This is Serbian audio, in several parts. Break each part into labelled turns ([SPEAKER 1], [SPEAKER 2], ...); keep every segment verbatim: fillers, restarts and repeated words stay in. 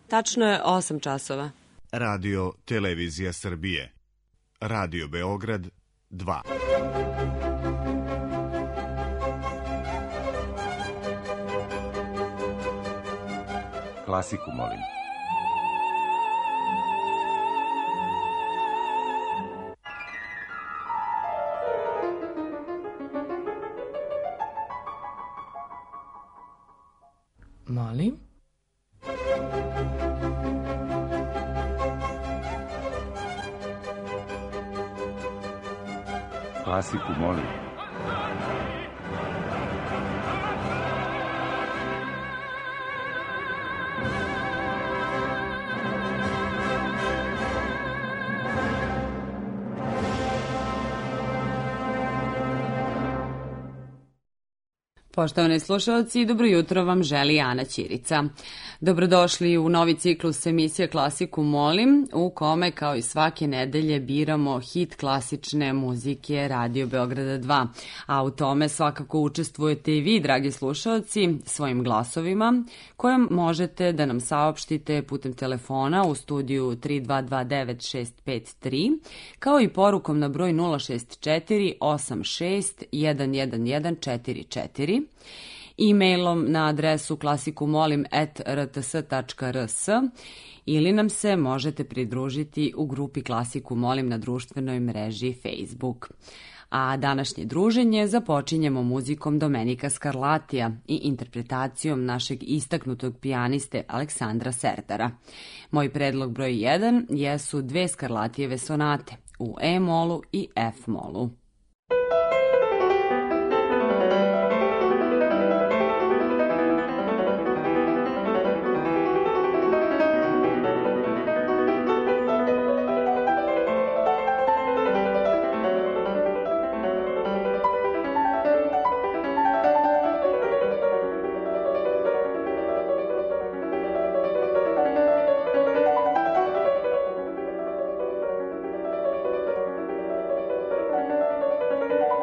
[SPEAKER 1] Tačno je osam časova.
[SPEAKER 2] Radio Televizija Srbije. Radio Beograd dva.
[SPEAKER 3] Klasiku molim.
[SPEAKER 4] Molim?
[SPEAKER 3] Klasiku molim.
[SPEAKER 5] Poštovani slušalci, dobro jutro vam želi Ana Ćirica. Dobrodošli u novi ciklus emisije Klasiku molim, u kome kao i svake nedelje biramo hit klasične muzike Radio Beograda dva. A u tome svakako učestvujete i vi, dragi slušalci, svojim glasovima, kojom možete da nam saopštite putem telefona u studiju tri dva dva devet šest pet tri, kao i porukom na broj nula šest četiri osam šest jedan jedan jedan četiri četiri, e-mailom na adresu klasikumolim at r t s tačka r s ili nam se možete pridružiti u grupi Klasiku molim na društvenoj mreži Facebook. A današnje druženje započinjemo muzikom Domenika Scarlatija i interpretacijom našeg istaknutog pijaniste Aleksandra Serdara. Moj predlog broj jedan jesu dve Scarlatijeve sonate u E-molu i F-molu.
[SPEAKER 6] Thank you.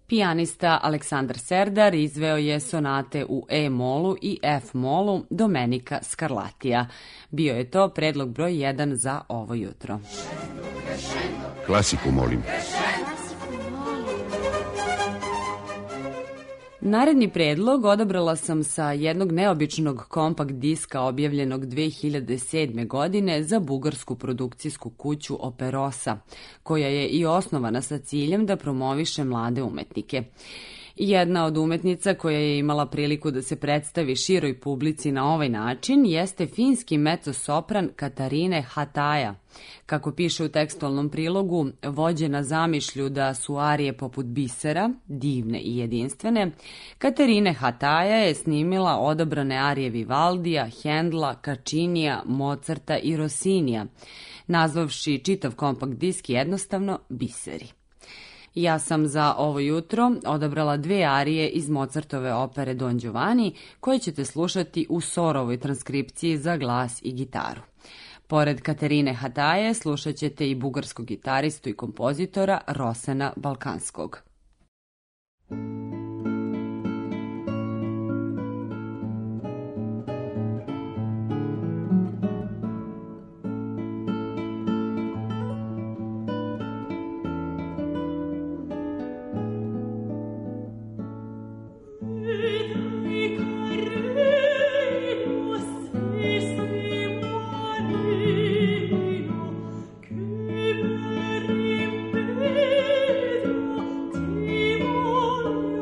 [SPEAKER 5] Pijanista Aleksandar Serdar izveo je sonate u E-molu i F-molu Domenika Scarlattija. Bio je to predlog broj jedan za ovo jutro.
[SPEAKER 3] Klasiku, molim.
[SPEAKER 5] Naredni predlog odabrala sam sa jednog neobičnog kompakt diska objavljenog dve hiljade sedme. godine za bugarsku produkcijsku kuću Operosa, koja je i osnovana sa ciljem da promoviše mlade umetnike. Jedna od umetnica koja je imala priliku da se predstavi široj publici na ovaj način jeste finski mezzo-sopran Katarine Hataja. Kako piše u tekstualnom prilogu, vođena zamišlju da su arije poput bisera, divne i jedinstvene, Katarine Hataja je snimila odabrane arije Vivaldija, Hendla, Kačinija, Mozarta i Rossinija, nazvavši čitav kompakt disk jednostavno Biseri. Ja sam za ovo jutro odabrala dve arije iz Mozartove opere Don Giovanni, koje ćete slušati u Sorovoj transkripciji za glas i gitaru. Pored Katarine Hataje slušat ćete i bugarskog gitaristu i kompozitora Rosena Balkanskog.
[SPEAKER 4] Che per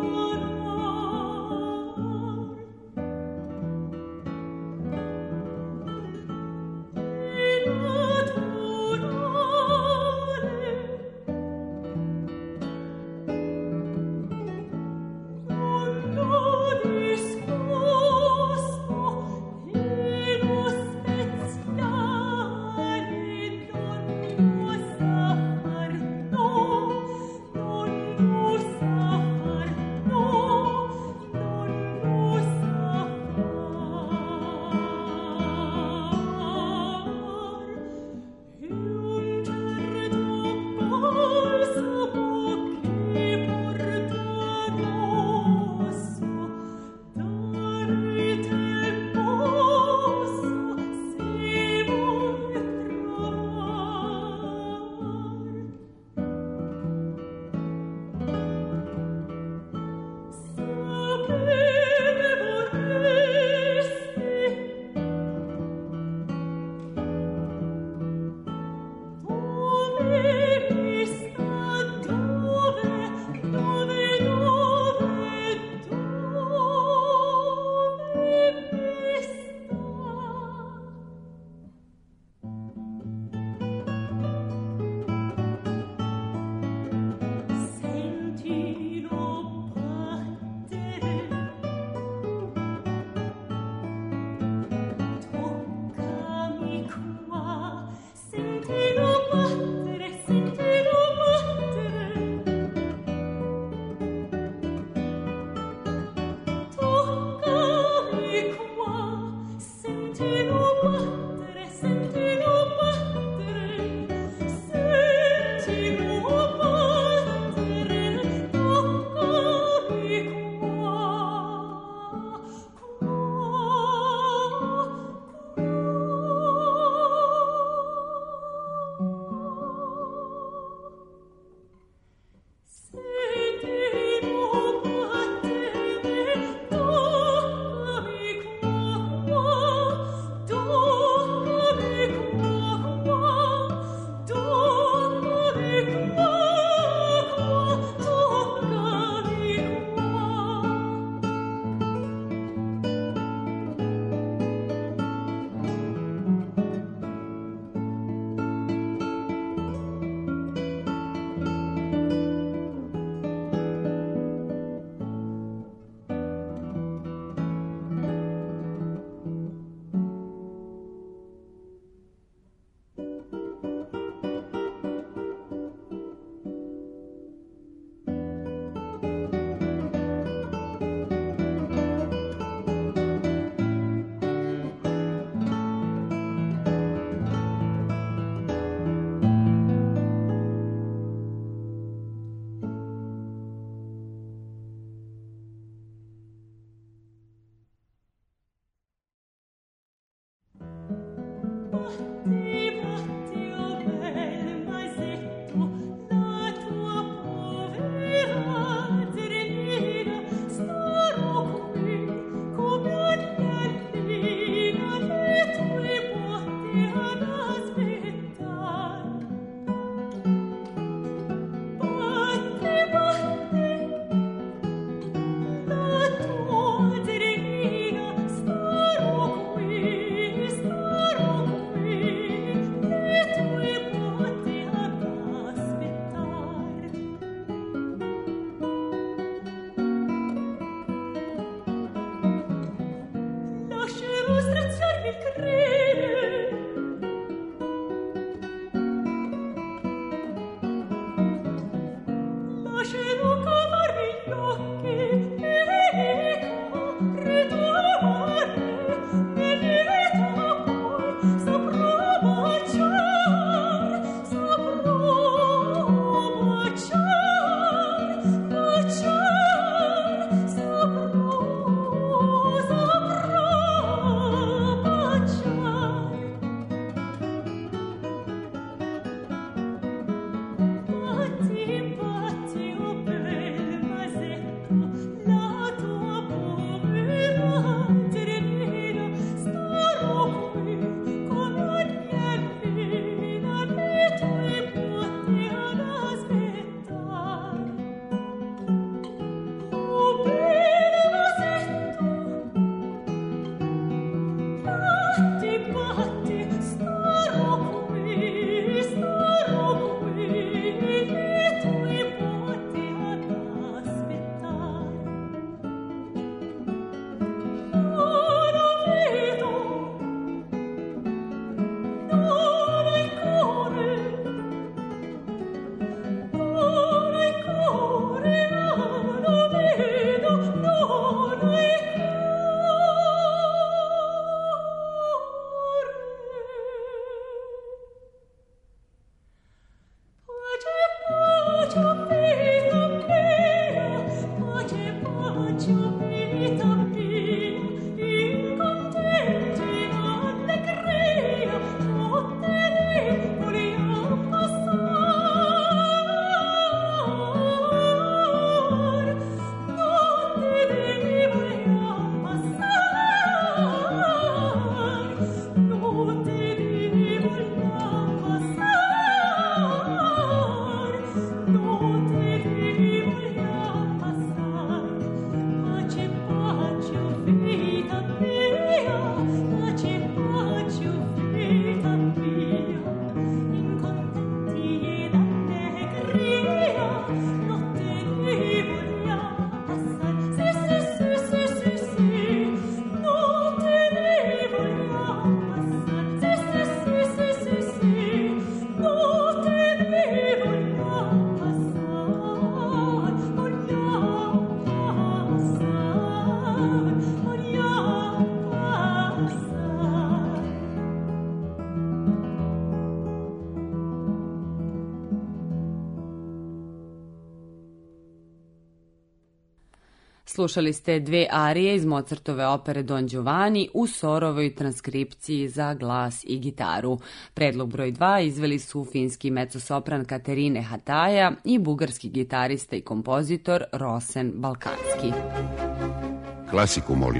[SPEAKER 5] Slušali ste dve arije iz Mozartove opere Don Giovanni u Sorovoj transkripciji za glas i gitaru. Predlog broj dva izveli su finski mezzosopran Katerine Hataja i bugarski gitarista i kompozitor Rosen Balkanski.
[SPEAKER 3] Klasiku, molim.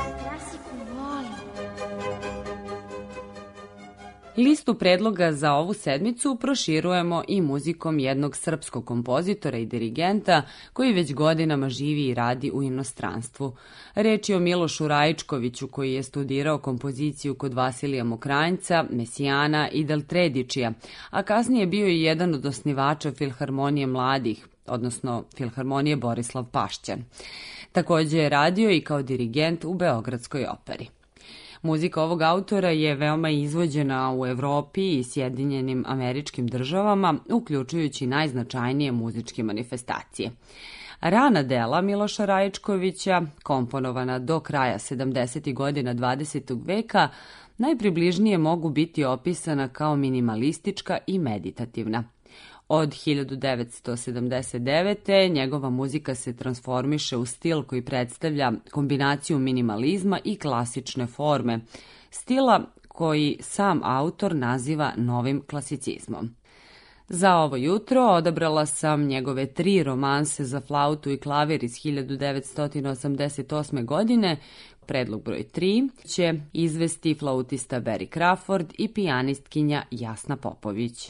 [SPEAKER 5] Listu predloga za ovu sedmicu proširujemo i muzikom jednog srpskog kompozitora i dirigenta koji već godinama živi i radi u inostranstvu. Reč je o Milošu Rajičkoviću koji je studirao kompoziciju kod Vasilija Mokranjca, Mesijana i Deltredičija, a kasnije bio i jedan od osnivača Filharmonije mladih, odnosno Filharmonije Borislav Pašćan. Također je radio i kao dirigent u Beogradskoj operi. Muzika ovog autora je veoma izvođena u Evropi i Sjedinjenim Američkim Državama, uključujući najznačajnije muzičke manifestacije. Rana dela Miloša Rajičkovića, komponovana do kraja sedamdesetih godina dvadesetog veka, najpribližnije mogu biti opisana kao minimalistička i meditativna. Od hiljadu devetsto sedamdeset devete. njegova muzika se transformiše u stil koji predstavlja kombinaciju minimalizma i klasične forme, stila koji sam autor naziva novim klasicizmom. Za ovo jutro odabrala sam njegove tri romanse za flautu i klavir iz hiljadu devetsto osamdeset osme. godine. Predlog broj tri će izvesti flautista Barry Crawford i pijanistkinja Jasna Popović.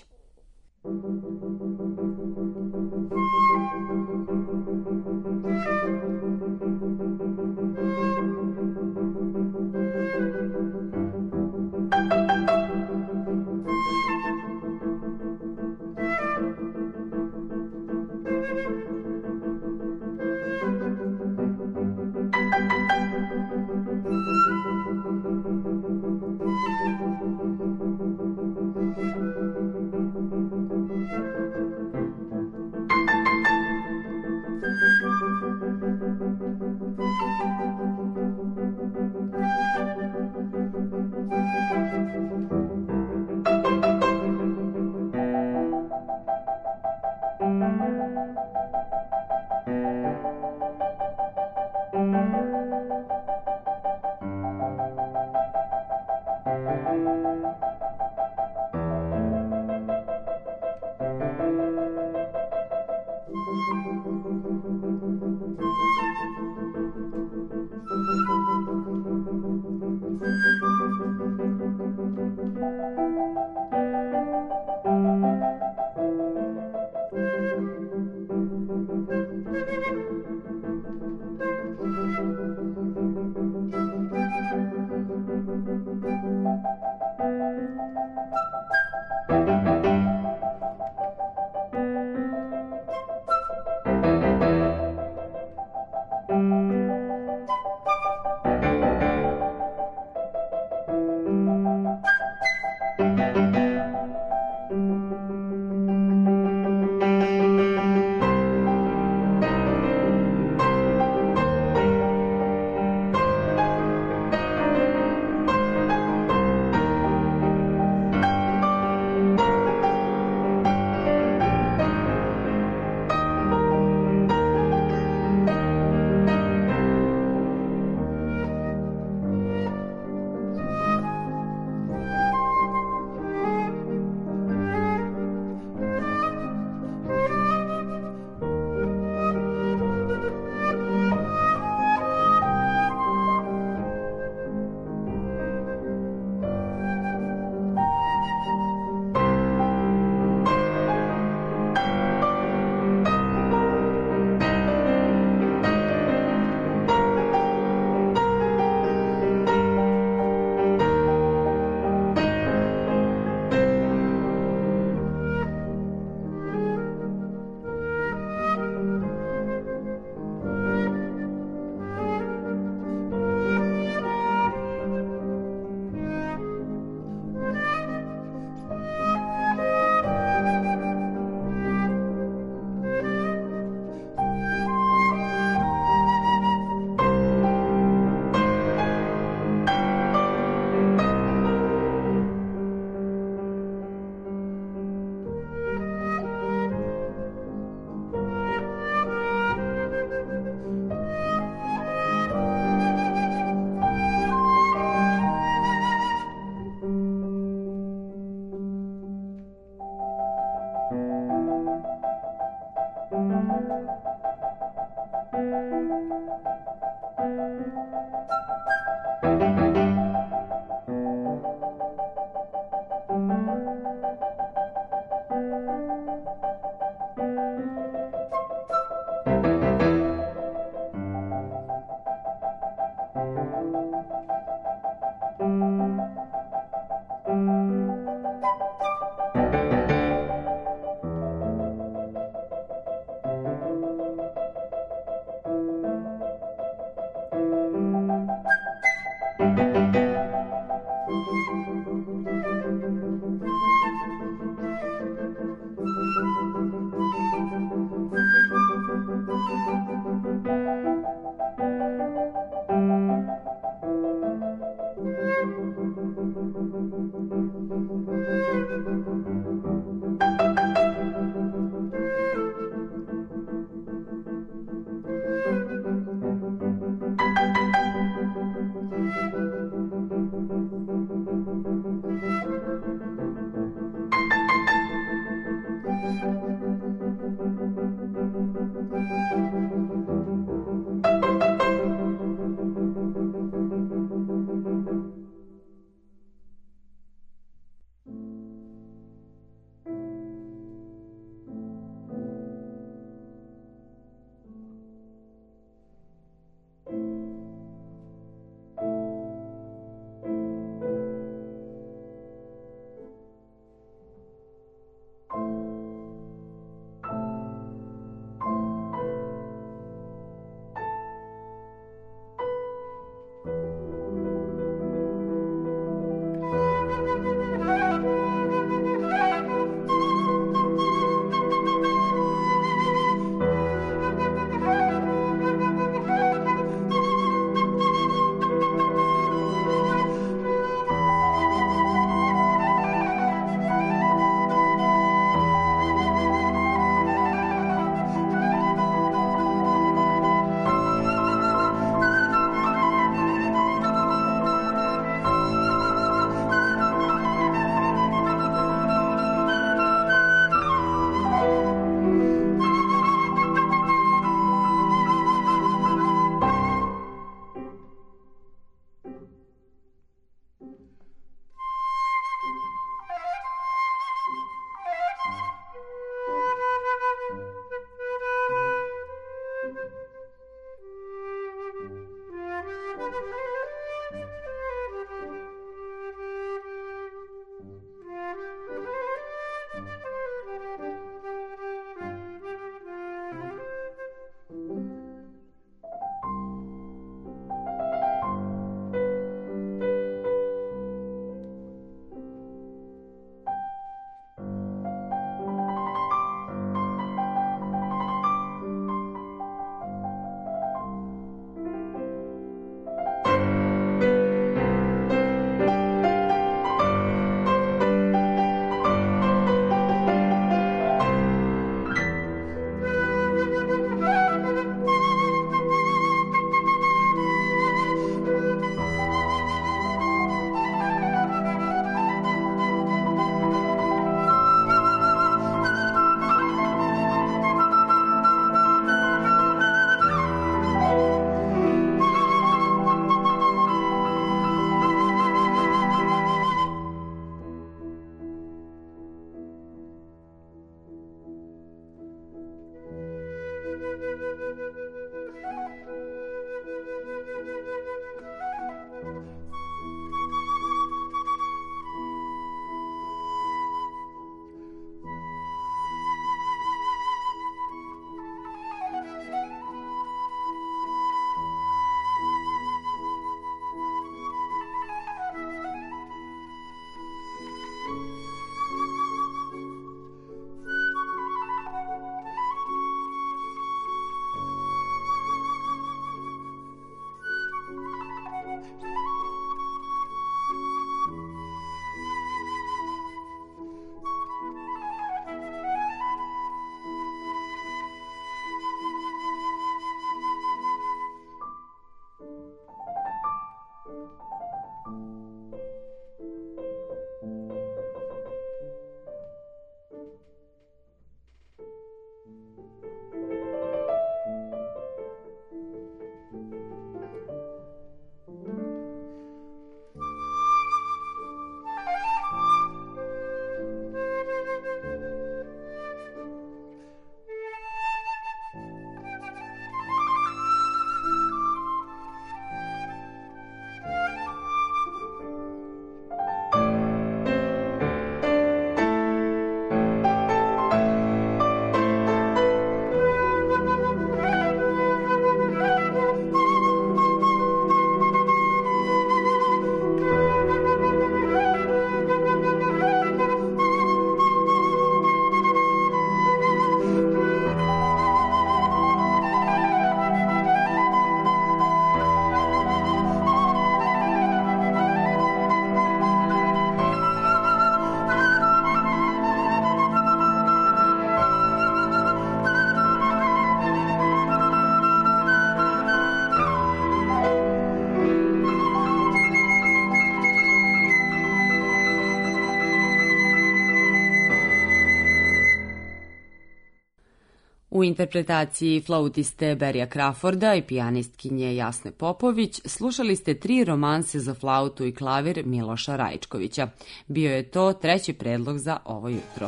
[SPEAKER 5] U interpretaciji flautiste Berija Crawforda i pijanistkinje Jasne Popović slušali ste tri romanse za flautu i klavir Miloša Rajčkovića. Bio je to treći predlog za ovo jutro.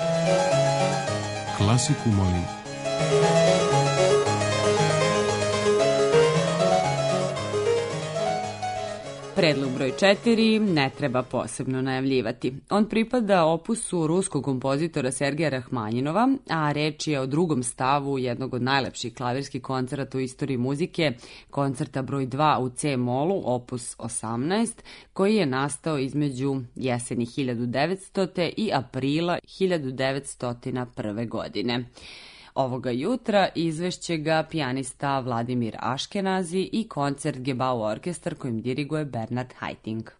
[SPEAKER 4] Klasiku molim.
[SPEAKER 5] Predlog broj četiri ne treba posebno najavljivati. On pripada opusu ruskog kompozitora Sergeja Rahmanjinova, a reč je o drugom stavu jednog od najlepših klavirskih koncerata u istoriji muzike, koncerta broj dva u C-molu, opus osamnaest, koji je nastao između jeseni hiljadu devetstote. i aprila hiljadu devetsto prve. godine. Ovoga jutra izvešće ga pijanista Vladimir Aškenazi i koncert Gebau orkestar kojim diriguje Bernard Haitink.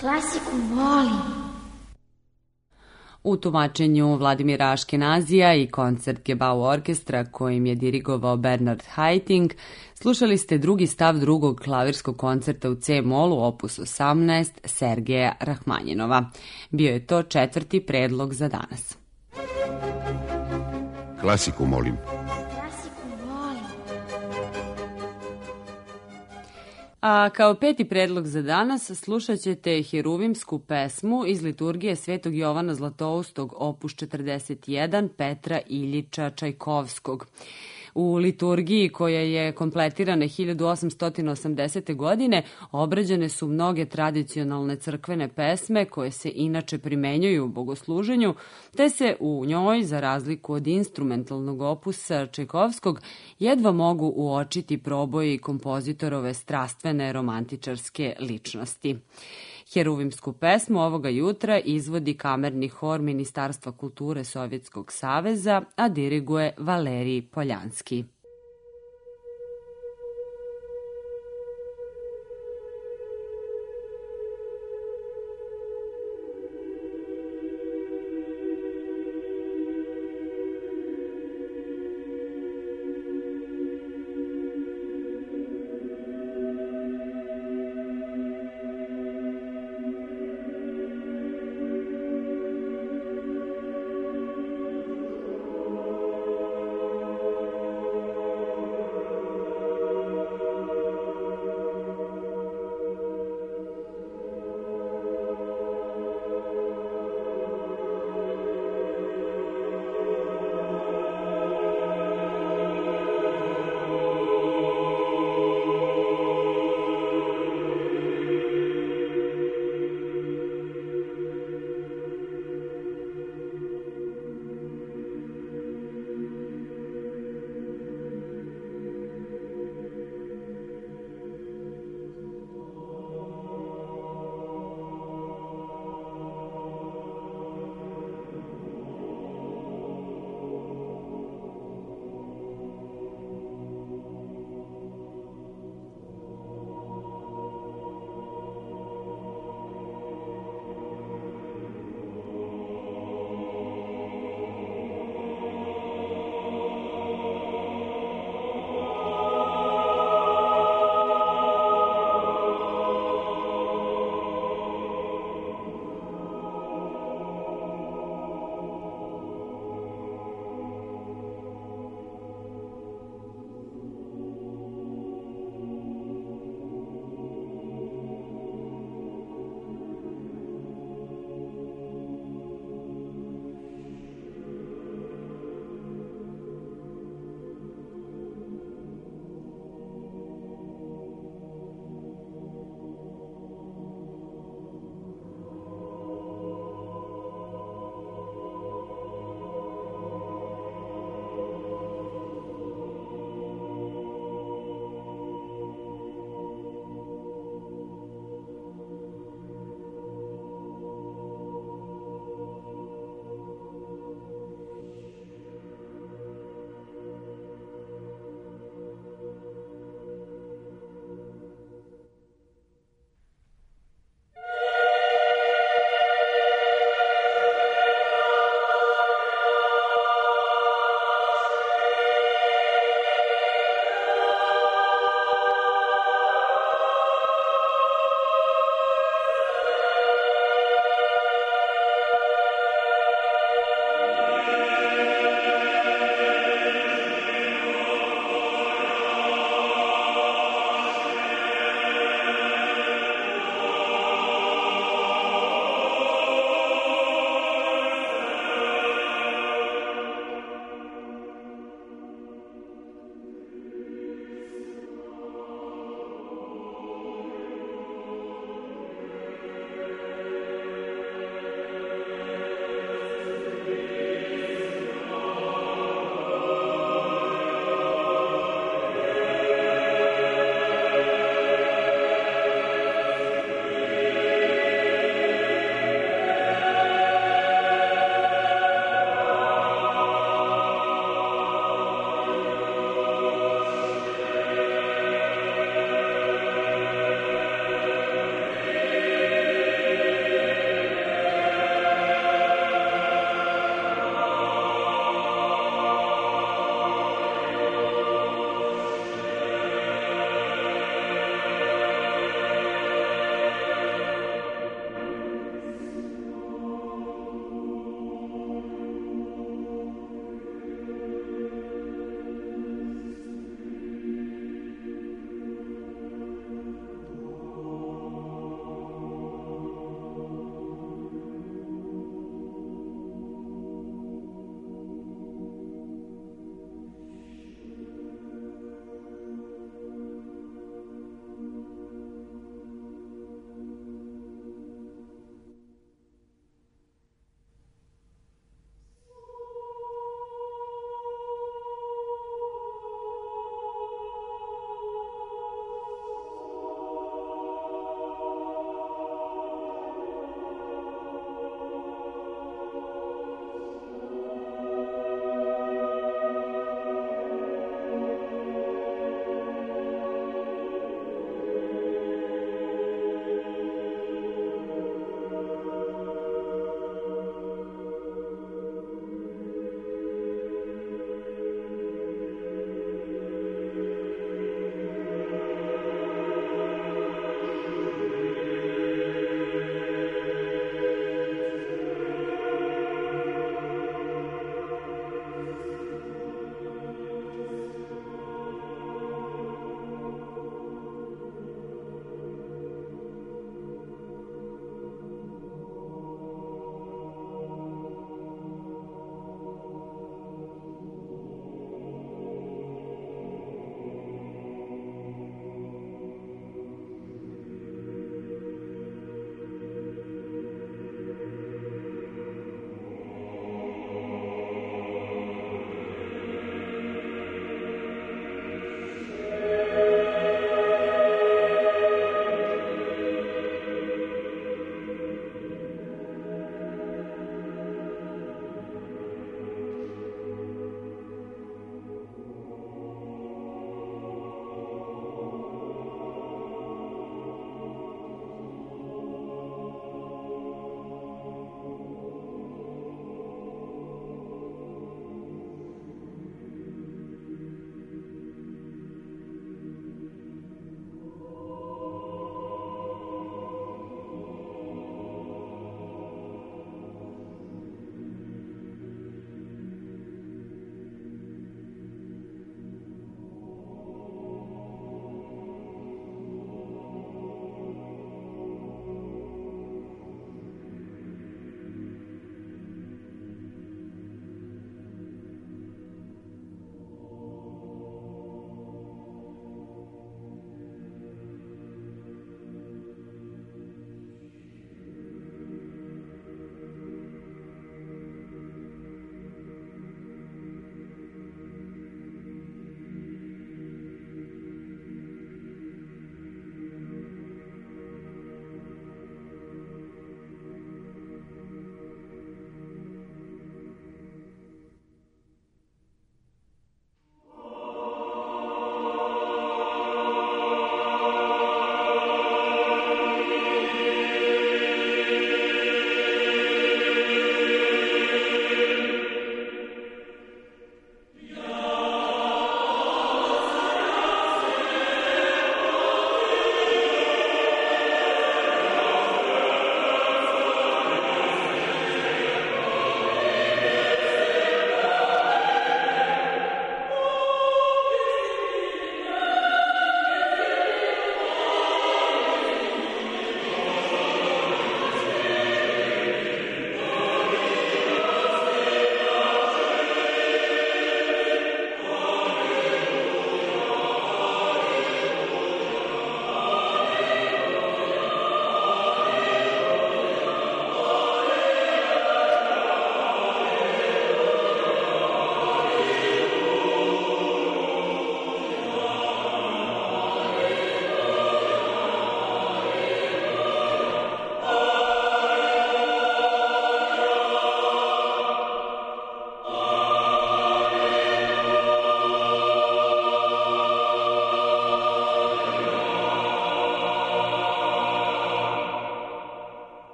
[SPEAKER 4] Klasiku volim.
[SPEAKER 5] U tumačenju Vladimira Aškenazija i koncert Gebau orkestra kojim je dirigovao Bernard Haitink, slušali ste drugi stav drugog klavirskog koncerta u C-molu opus osamnaest Sergeja Rahmanjinova. Bio je to četvrti predlog za danas.
[SPEAKER 3] Klasiku molim.
[SPEAKER 5] A kao peti predlog za danas slušat ćete heruvimsku pesmu iz liturgije Svetog Jovana Zlatoustog opus četrdeset jedan Petra Iljiča Čajkovskog. U liturgiji koja je kompletirana hiljadu osamsto osamdesete. godine obrađene su mnoge tradicionalne crkvene pesme koje se inače primenjuju u bogosluženju, te se u njoj, za razliku od instrumentalnog opusa Čajkovskog, jedva mogu uočiti proboji kompozitorove strastvene romantičarske ličnosti. Heruvimsku pesmu ovoga jutra izvodi kamerni hor Ministarstva kulture Sovjetskog saveza, a diriguje Valerij Poljanski.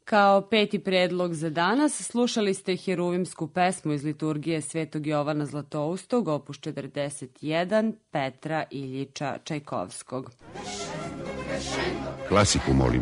[SPEAKER 5] Kao peti predlog za danas slušali ste heruvimsku pesmu iz liturgije Svetog Jovana Zlatoustog, opus četrdeset jedan, Petra Iljiča Čajkovskog.
[SPEAKER 3] Klasiku molim.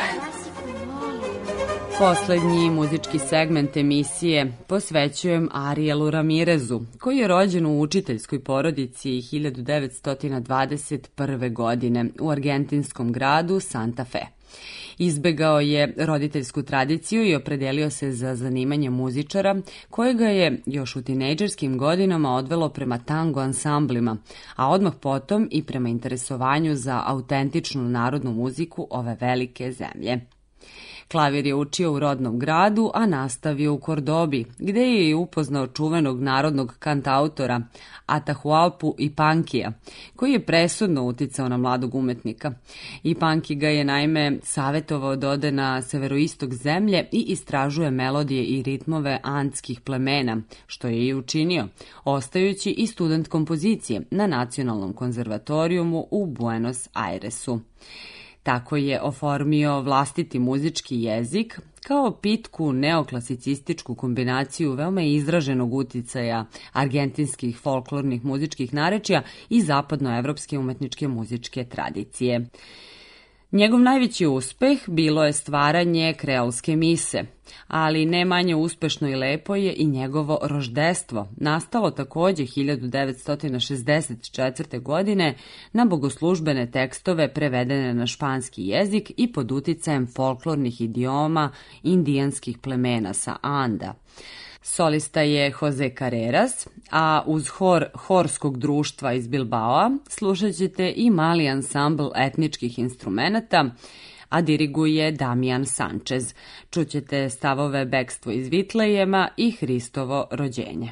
[SPEAKER 5] Poslednji muzički segment emisije posvećujem Arielu Ramirezu, koji je rođen u učiteljskoj porodici hiljadu devetsto dvadeset prve. godine u argentinskom gradu Santa Fe. Izbegao je roditeljsku tradiciju i opredelio se za zanimanje muzičara, koje ga je još u tinejdžerskim godinama odvelo prema tango ansamblima, a odmah potom i prema interesovanju za autentičnu narodnu muziku ove velike zemlje. Klavir je učio u rodnom gradu, a nastavio u Kordobi, gde je i upoznao čuvenog narodnog kantautora Atahualpu Ipankija, koji je presudno uticao na mladog umetnika. Ipanki ga je naime savetovao da ode na severoistok zemlje i istražuje melodije i ritmove andskih plemena, što je i učinio, ostajući i student kompozicije na Nacionalnom konzervatorijumu u Buenos Airesu. Tako je oformio vlastiti muzički jezik kao pitku neoklasicističku kombinaciju veoma izraženog uticaja argentinskih folklornih muzičkih narečja i zapadnoevropske umetničke muzičke tradicije. Njegov najveći uspeh bilo je stvaranje kreolske mise, ali ne manje uspešno i lepo je i njegovo roždestvo, nastalo takođe hiljadu devetsto šezdeset četvrte. godine na bogoslužbene tekstove prevedene na španski jezik i pod uticajem folklornih idioma indijanskih plemena sa Anda. Solista je Jose Carreras, a uz hor horskog društva iz Bilbaoa slušat ćete i mali ansambl etničkih instrumenata, a diriguje Damian Sanchez. Čućete stavove Bekstvo iz Vitlejema i Hristovo rođenje.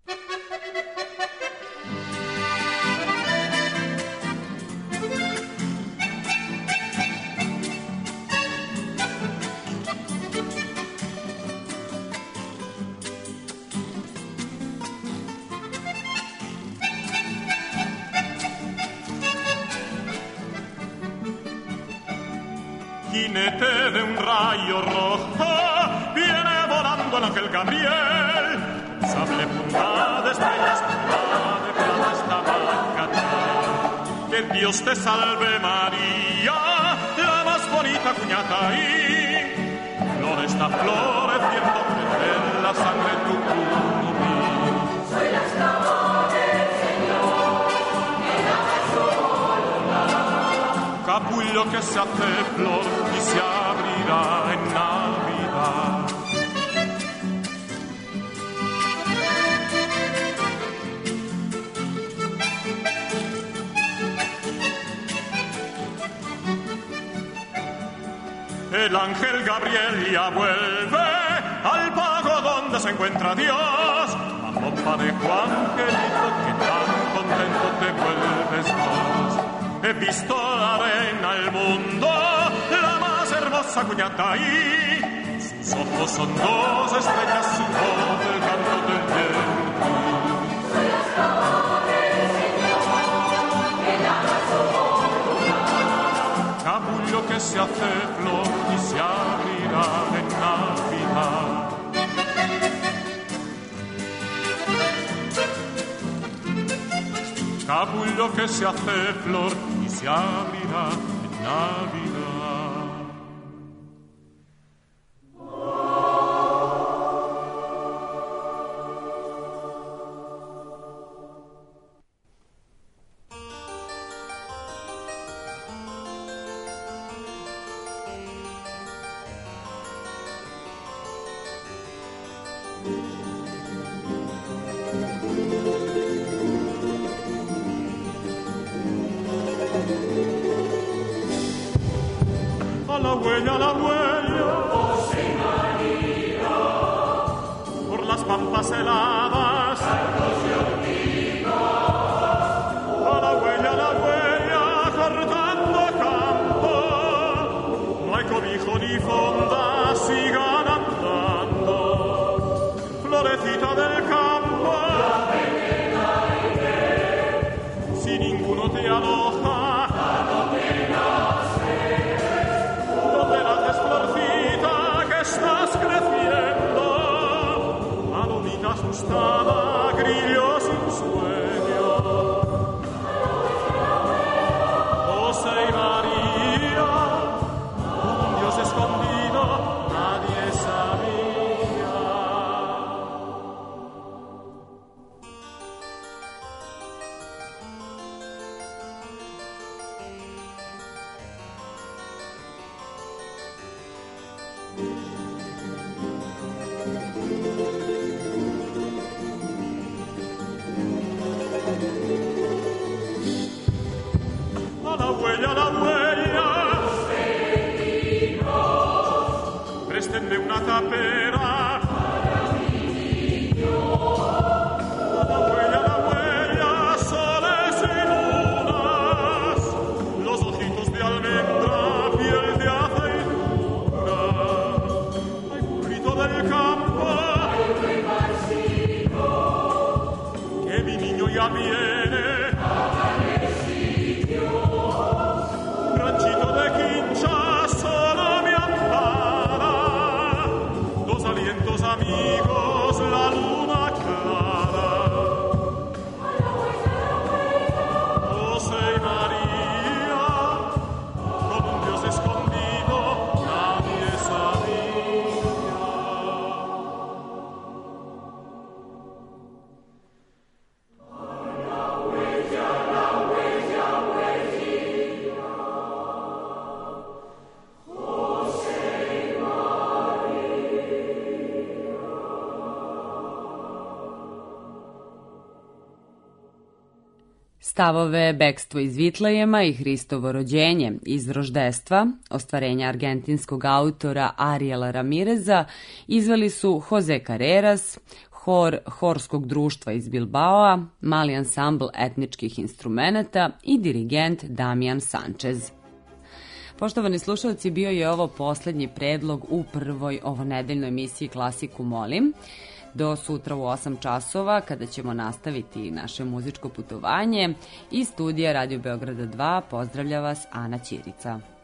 [SPEAKER 6] Jinete de un rayo rojo viene volando el ángel Gabriel, sable punta de estrellas, de plata esta bacatal. Que Dios te salve María, la más bonita cuñata ahí, flor está floreciendo, crece la sangre tu curumí. Soy la esclava del Señor, que nace sola. Capullo que se hace flor y se abrirá en Navidad. El ángel Gabriel ya vuelve al pago donde se encuentra Dios. A pompa de Juan Angelito, que tan contento te vuelves vos. He visto la reina al mundo, la más hermosa cuñata ahí. Sus ojos son dos estrellas, su voz el canto del viento. Soy la esclava del Señor, que nada sola. Capullo que se hace flor y se abrirá en Navidad. Capullo que se hace flor y se abrirá en Navidad. La huella, la huella, oh, sí, María, por las pampas heladas, a la huella, la huella, cortando campo, no hay cobijo ni fonda, sigan andando, florecita del campo, si ninguno te aloja, florcita que stelle una tapera. La huella, la huella, soles y lunas, los ojitos de almendra, piel de aceituna, hay burrito del campo, que mi niño ya viene, ranchito de quincha, solo me ampara, dos alientos amigos, la luna clara. José y María, con un Dios escondido, nadie sabía.
[SPEAKER 5] Stavove Bekstvo iz Vitlejema i Hristovo rođenje iz roždestva, ostvarenja argentinskog autora Ariela Ramireza, izveli su Jose Carreras, hor Horskog društva iz Bilbaoa, mali ansambl etničkih instrumenata i dirigent Damian Sanchez. Poštovani slušalci, bio je ovo poslednji predlog u prvoj ovonedeljnoj emisiji Klasiku molim. Do sutra u osam časova, kada ćemo nastaviti naše muzičko putovanje. Iz studija Radio Beograda dva pozdravlja vas Ana Ćirica.